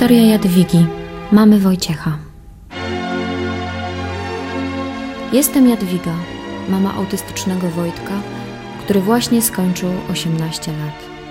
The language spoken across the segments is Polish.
Historia Jadwigi, mamy Wojciecha. Jestem Jadwiga, mama autystycznego Wojtka, który właśnie skończył 18 lat.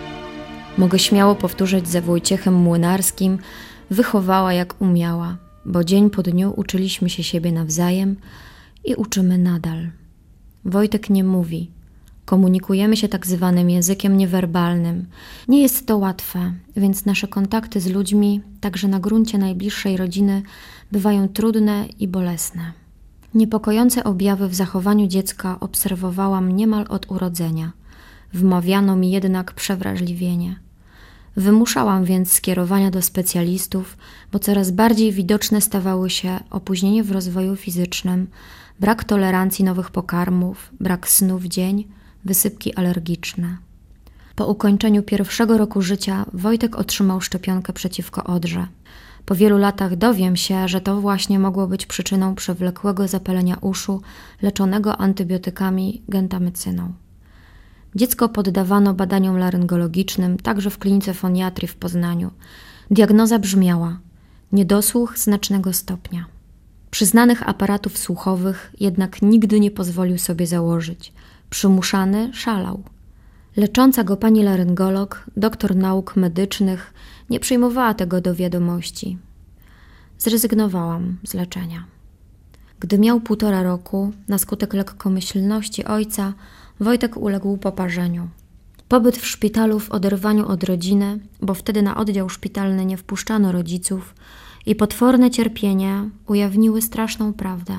Mogę śmiało powtórzyć ze Wojciechem Młynarskim, wychowała jak umiała, bo dzień po dniu uczyliśmy się siebie nawzajem i uczymy nadal. Wojtek nie mówi. Komunikujemy się tak zwanym językiem niewerbalnym. Nie jest to łatwe, więc nasze kontakty z ludźmi, także na gruncie najbliższej rodziny, bywają trudne i bolesne. Niepokojące objawy w zachowaniu dziecka obserwowałam niemal od urodzenia. Wmawiano mi jednak przewrażliwienie. Wymuszałam więc skierowania do specjalistów, bo coraz bardziej widoczne stawały się opóźnienie w rozwoju fizycznym, brak tolerancji nowych pokarmów, brak snu w dzień, wysypki alergiczne. Po ukończeniu 1. roku życia Wojtek otrzymał szczepionkę przeciwko odrze. Po wielu latach dowiem się, że to właśnie mogło być przyczyną przewlekłego zapalenia uszu leczonego antybiotykami gentamycyną. Dziecko poddawano badaniom laryngologicznym, także w klinice foniatrii w Poznaniu. Diagnoza brzmiała: niedosłuch znacznego stopnia. Przyznanych aparatów słuchowych jednak nigdy nie pozwolił sobie założyć. Przymuszany szalał. Lecząca go pani laryngolog, doktor nauk medycznych, nie przyjmowała tego do wiadomości. Zrezygnowałam z leczenia. Gdy miał 1,5 roku, na skutek lekkomyślności ojca, Wojtek uległ poparzeniu. Pobyt w szpitalu w oderwaniu od rodziny, bo wtedy na oddział szpitalny nie wpuszczano rodziców, i potworne cierpienie ujawniły straszną prawdę.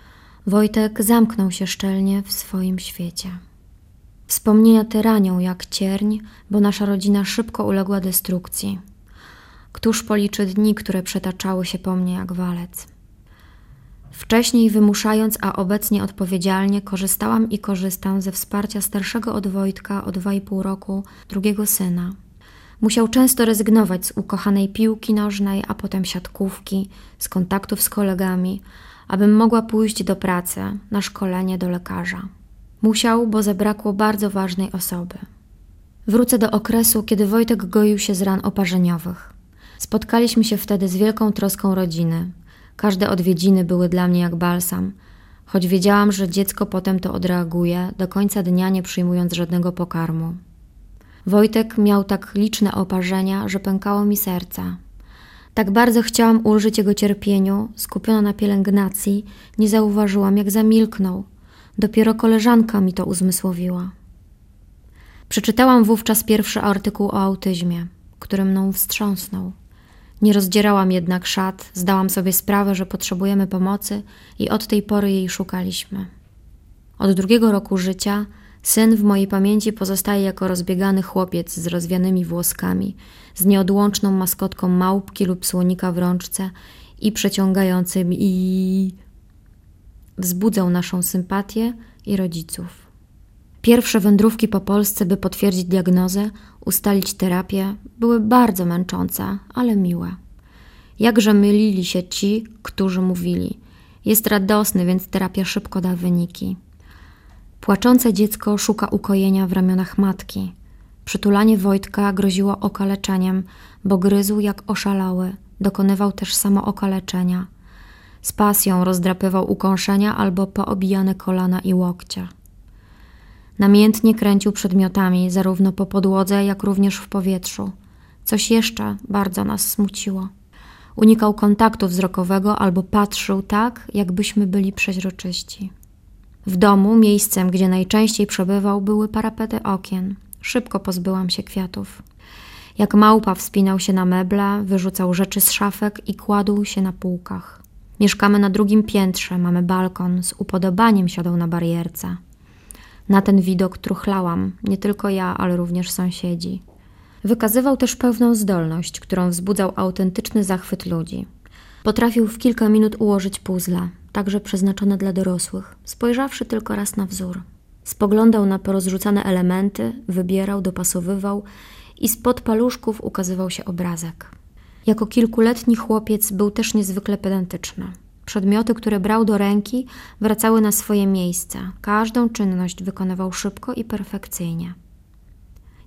Wojtek zamknął się szczelnie w swoim świecie. Wspomnienia te ranią jak cierń, bo nasza rodzina szybko uległa destrukcji. Któż policzy dni, które przetaczały się po mnie jak walec? Wcześniej wymuszając, a obecnie odpowiedzialnie korzystałam i korzystam ze wsparcia starszego od Wojtka o 2,5 roku drugiego syna. Musiał często rezygnować z ukochanej piłki nożnej, a potem siatkówki, z kontaktów z kolegami, abym mogła pójść do pracy, na szkolenie do lekarza. Musiał, bo zabrakło bardzo ważnej osoby. Wrócę do okresu, kiedy Wojtek goił się z ran oparzeniowych. Spotkaliśmy się wtedy z wielką troską rodziny. Każde odwiedziny były dla mnie jak balsam, choć wiedziałam, że dziecko potem to odreaguje, do końca dnia nie przyjmując żadnego pokarmu. Wojtek miał tak liczne oparzenia, że pękało mi serce. Tak bardzo chciałam ulżyć jego cierpieniu, skupiona na pielęgnacji, nie zauważyłam, jak zamilknął. Dopiero koleżanka mi to uzmysłowiła. Przeczytałam wówczas pierwszy artykuł o autyzmie, który mną wstrząsnął. Nie rozdzierałam jednak szat, zdałam sobie sprawę, że potrzebujemy pomocy i od tej pory jej szukaliśmy. Od 2. roku życia syn w mojej pamięci pozostaje jako rozbiegany chłopiec z rozwianymi włoskami, z nieodłączną maskotką małpki lub słonika w rączce i przeciągającym i... Wzbudzał naszą sympatię i rodziców. Pierwsze wędrówki po Polsce, by potwierdzić diagnozę, ustalić terapię, były bardzo męczące, ale miłe. Jakże mylili się ci, którzy mówili: jest radosny, więc terapia szybko da wyniki. Płaczące dziecko szuka ukojenia w ramionach matki. Przytulanie Wojtka groziło okaleczeniem, bo gryzł jak oszalały, dokonywał też samookaleczenia. Z pasją rozdrapywał ukąszenia albo poobijane kolana i łokcie. Namiętnie kręcił przedmiotami zarówno po podłodze, jak również w powietrzu. Coś jeszcze bardzo nas smuciło. Unikał kontaktu wzrokowego albo patrzył tak, jakbyśmy byli przeźroczyści. W domu, miejscem, gdzie najczęściej przebywał, były parapety okien. Szybko pozbyłam się kwiatów. Jak małpa wspinał się na meble, wyrzucał rzeczy z szafek i kładł się na półkach. Mieszkamy na 2. piętrze, mamy balkon, z upodobaniem siadał na barierce. Na ten widok truchlałam, nie tylko ja, ale również sąsiedzi. Wykazywał też pewną zdolność, którą wzbudzał autentyczny zachwyt ludzi. Potrafił w kilka minut ułożyć puzzle, także przeznaczone dla dorosłych, spojrzawszy tylko raz na wzór. Spoglądał na porozrzucane elementy, wybierał, dopasowywał i spod paluszków ukazywał się obrazek. Jako kilkuletni chłopiec był też niezwykle pedantyczny. Przedmioty, które brał do ręki, wracały na swoje miejsce. Każdą czynność wykonywał szybko i perfekcyjnie.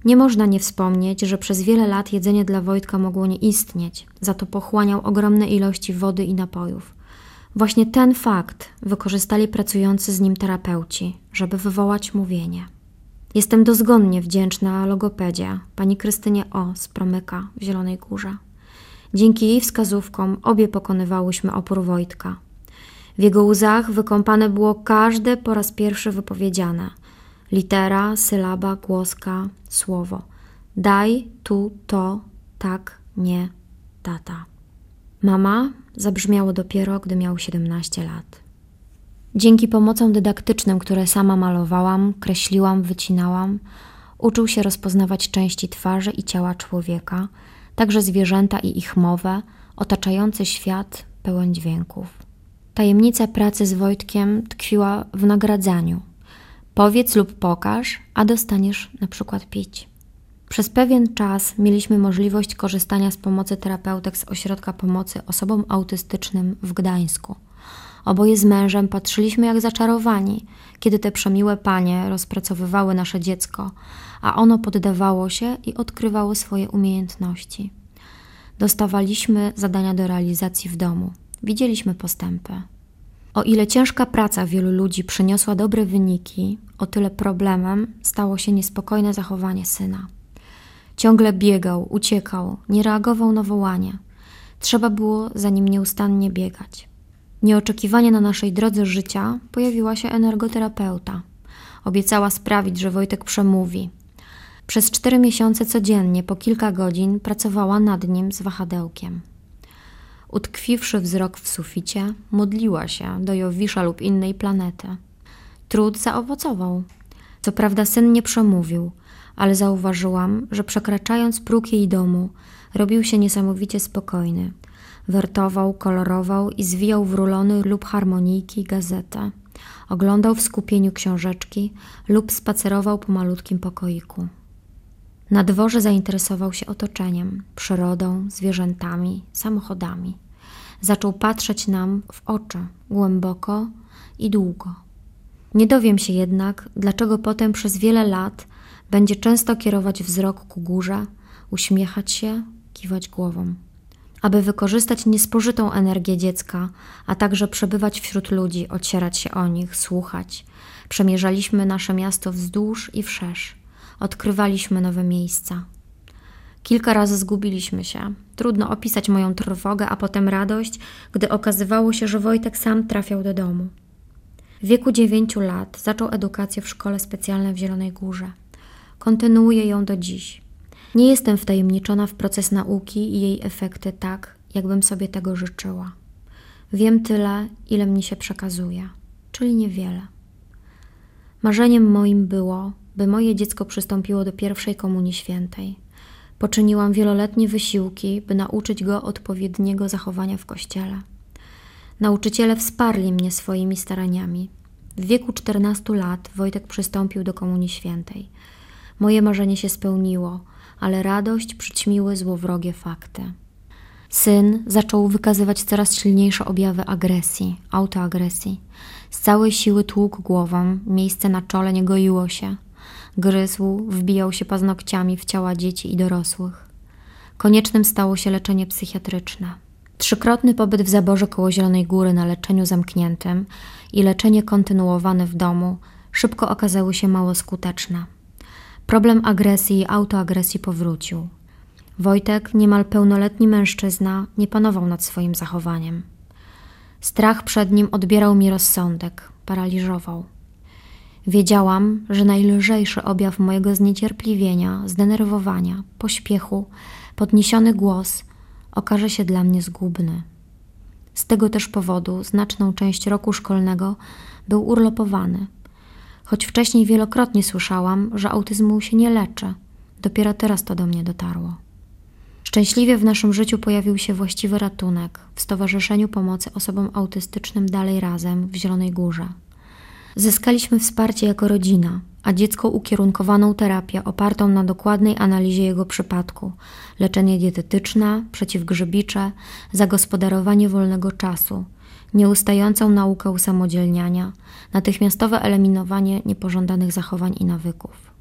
Nie można nie wspomnieć, że przez wiele lat jedzenie dla Wojtka mogło nie istnieć, za to pochłaniał ogromne ilości wody i napojów. Właśnie ten fakt wykorzystali pracujący z nim terapeuci, żeby wywołać mówienie. Jestem dozgonnie wdzięczna logopedzie, pani Krystynie O. z Promyka w Zielonej Górze. Dzięki jej wskazówkom obie pokonywałyśmy opór Wojtka. W jego łzach wykąpane było każde po raz pierwszy wypowiedziane. Litera, sylaba, głoska, słowo. Daj, tu, to, tak, nie, tata. Mama zabrzmiało dopiero, gdy miał 17 lat. Dzięki pomocom dydaktycznym, które sama malowałam, kreśliłam, wycinałam, uczył się rozpoznawać części twarzy i ciała człowieka, także zwierzęta i ich mowę, otaczający świat pełen dźwięków. Tajemnica pracy z Wojtkiem tkwiła w nagradzaniu. Powiedz lub pokaż, a dostaniesz na przykład pić. Przez pewien czas mieliśmy możliwość korzystania z pomocy terapeutek z Ośrodka Pomocy Osobom Autystycznym w Gdańsku. Oboje z mężem patrzyliśmy jak zaczarowani, kiedy te przemiłe panie rozpracowywały nasze dziecko, a ono poddawało się i odkrywało swoje umiejętności. Dostawaliśmy zadania do realizacji w domu. Widzieliśmy postępy. O ile ciężka praca wielu ludzi przyniosła dobre wyniki, o tyle problemem stało się niespokojne zachowanie syna. Ciągle biegał, uciekał, nie reagował na wołanie. Trzeba było za nim nieustannie biegać. Nieoczekiwanie na naszej drodze życia pojawiła się energoterapeuta. Obiecała sprawić, że Wojtek przemówi. Przez 4 miesiące codziennie po kilka godzin pracowała nad nim z wahadełkiem. Utkwiwszy wzrok w suficie, modliła się do Jowisza lub innej planety. Trud zaowocował. Co prawda syn nie przemówił, ale zauważyłam, że przekraczając próg jej domu, robił się niesamowicie spokojny. Wertował, kolorował i zwijał w rulony lub harmonijki gazetę. Oglądał w skupieniu książeczki lub spacerował po malutkim pokoiku. Na dworze zainteresował się otoczeniem, przyrodą, zwierzętami, samochodami. Zaczął patrzeć nam w oczy, głęboko i długo. Nie dowiem się jednak, dlaczego potem przez wiele lat będzie często kierować wzrok ku górze, uśmiechać się, kiwać głową. Aby wykorzystać niespożytą energię dziecka, a także przebywać wśród ludzi, ocierać się o nich, słuchać, przemierzaliśmy nasze miasto wzdłuż i wszerz. Odkrywaliśmy nowe miejsca. Kilka razy zgubiliśmy się. Trudno opisać moją trwogę, a potem radość, gdy okazywało się, że Wojtek sam trafiał do domu. W wieku 9 lat zaczął edukację w szkole specjalnej w Zielonej Górze. Kontynuuję ją do dziś. Nie jestem wtajemniczona w proces nauki i jej efekty tak, jakbym sobie tego życzyła. Wiem tyle, ile mnie się przekazuje, czyli niewiele. Marzeniem moim było, by moje dziecko przystąpiło do pierwszej komunii świętej. Poczyniłam wieloletnie wysiłki, by nauczyć go odpowiedniego zachowania w kościele. Nauczyciele wsparli mnie swoimi staraniami. W wieku 14 lat Wojtek przystąpił do komunii świętej. Moje marzenie się spełniło, ale radość przyćmiły złowrogie fakty. Syn zaczął wykazywać coraz silniejsze objawy agresji, autoagresji. Z całej siły tłukł głową, miejsce na czole nie goiło się. Gryzł, wbijał się paznokciami w ciała dzieci i dorosłych. Koniecznym stało się leczenie psychiatryczne. 3-krotny pobyt w zaborze koło Zielonej Góry na leczeniu zamkniętym i leczenie kontynuowane w domu szybko okazały się mało skuteczne. Problem agresji i autoagresji powrócił. Wojtek, niemal pełnoletni mężczyzna, nie panował nad swoim zachowaniem. Strach przed nim odbierał mi rozsądek, paraliżował. Wiedziałam, że najlżejszy objaw mojego zniecierpliwienia, zdenerwowania, pośpiechu, podniesiony głos okaże się dla mnie zgubny. Z tego też powodu znaczną część roku szkolnego był urlopowany. Choć wcześniej wielokrotnie słyszałam, że autyzmu się nie leczy, dopiero teraz to do mnie dotarło. Szczęśliwie w naszym życiu pojawił się właściwy ratunek w Stowarzyszeniu Pomocy Osobom Autystycznym Dalej Razem w Zielonej Górze. Zyskaliśmy wsparcie jako rodzina, a dziecko ukierunkowaną terapię opartą na dokładnej analizie jego przypadku, leczenie dietetyczne, przeciwgrzybicze, zagospodarowanie wolnego czasu, nieustającą naukę usamodzielniania, natychmiastowe eliminowanie niepożądanych zachowań i nawyków.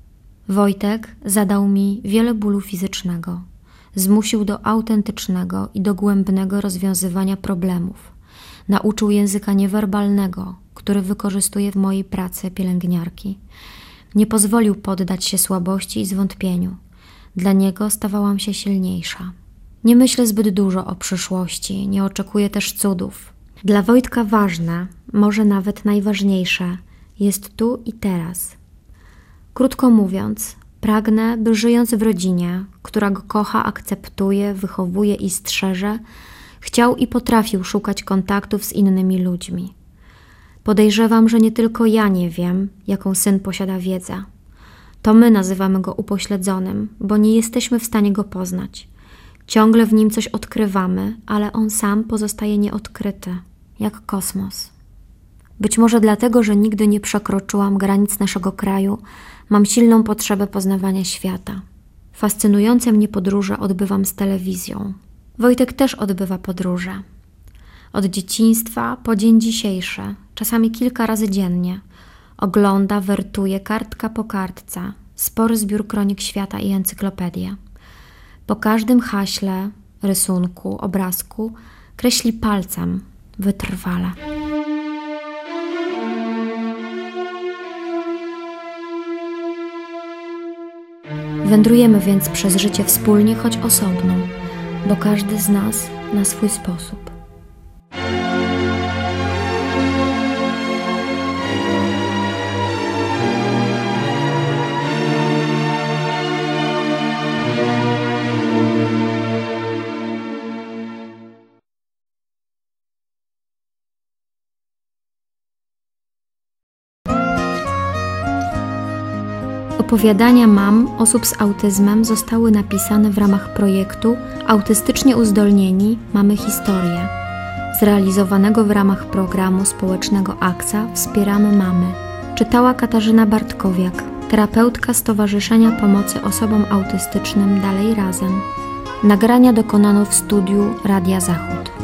Wojtek zadał mi wiele bólu fizycznego. Zmusił do autentycznego i dogłębnego rozwiązywania problemów. Nauczył języka niewerbalnego, który wykorzystuję w mojej pracy pielęgniarki. Nie pozwolił poddać się słabości i zwątpieniu. Dla niego stawałam się silniejsza. Nie myślę zbyt dużo o przyszłości, nie oczekuję też cudów. Dla Wojtka ważne, może nawet najważniejsze, jest tu i teraz. Krótko mówiąc, pragnę, by żyjąc w rodzinie, która go kocha, akceptuje, wychowuje i strzeże, chciał i potrafił szukać kontaktów z innymi ludźmi. Podejrzewam, że nie tylko ja nie wiem, jaką syn posiada wiedzę. To my nazywamy go upośledzonym, bo nie jesteśmy w stanie go poznać. Ciągle w nim coś odkrywamy, ale on sam pozostaje nieodkryty, jak kosmos. Być może dlatego, że nigdy nie przekroczyłam granic naszego kraju, mam silną potrzebę poznawania świata. Fascynujące mnie podróże odbywam z telewizją. Wojtek też odbywa podróże. Od dzieciństwa po dzień dzisiejszy, czasami kilka razy dziennie. Ogląda, wertuje kartka po kartce, spory zbiór kronik świata i encyklopedię. Po każdym haśle, rysunku, obrazku kreśli palcem, wytrwale. Wędrujemy więc przez życie wspólnie, choć osobno, bo każdy z nas na swój sposób. Opowiadania mam osób z autyzmem zostały napisane w ramach projektu Autystycznie Uzdolnieni mamy historię, zrealizowanego w ramach programu społecznego AKSA Wspieramy Mamy. Czytała Katarzyna Bartkowiak, terapeutka Stowarzyszenia Pomocy Osobom Autystycznym Dalej Razem. Nagrania dokonano w studiu Radia Zachód.